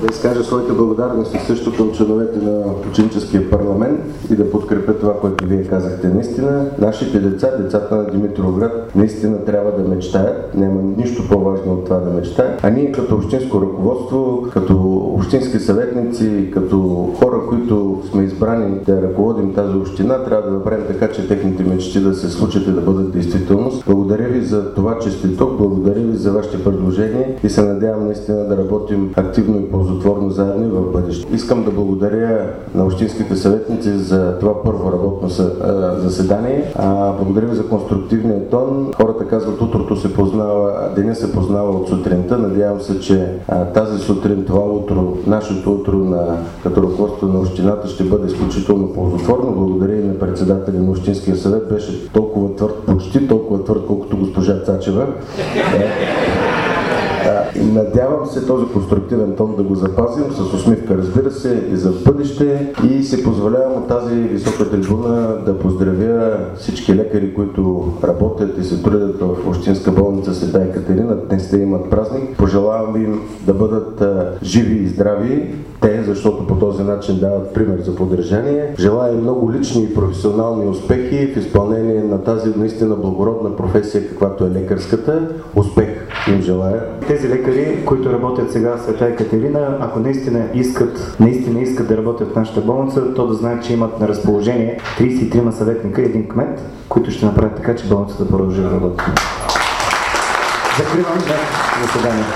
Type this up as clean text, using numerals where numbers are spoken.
да изкажа своите благодарности също към членовете на ученическия парламент и да подкрепя това, което вие казахте. Наистина, нашите деца, децата на Димитровград, наистина трябва да мечтаят. Няма нищо по-важно от това да мечтаят. А ние като общинско ръководство, като общински съветници, като хора, които сме избрани да ръководим тази община, трябва да направим така, че техните мечти да се случат и да бъдат действителност. Благодаря ви за това, че сте тук, благодаря ви за вашите предложения и се надявам наистина да работим активно и ползотворно заедно и в бъдеще. Искам да благодаря на общинските съветници за това първо работно заседание. Благодаря ви за конструктивния тон. Хората казват, утрото се познава, деня се познава от сутринта. Надявам се, че тази сутрин, това утро, нашето утро като ръководство на общината ще бъде изключително ползотворно. Благодаря и на председателя на Общинския съвет. Беше толкова твърд, почти толкова твърд, колкото госпожа Цачева. Надявам се този конструктивен тон да го запазим с усмивка, разбира се, и за бъдеще. И се позволявам от тази висока трибуна да поздравя всички лекари, които работят и се трудят в Общинска болница Света Екатерина. Днес те имат празник. Пожелавам им да бъдат живи и здрави. Те, защото по този начин дават пример за поддържание. Желая много лични и професионални успехи в изпълнение на тази наистина благородна професия, каквато е лекарската. Успех им желая. Тези лекари, които работят сега в Света Екатерина, ако наистина искат да работят в нашата болница, то да знаят, че имат на разположение 33 съветника и един кмет, които ще направят така, че болницата да продължи да работи. Закривам заседание.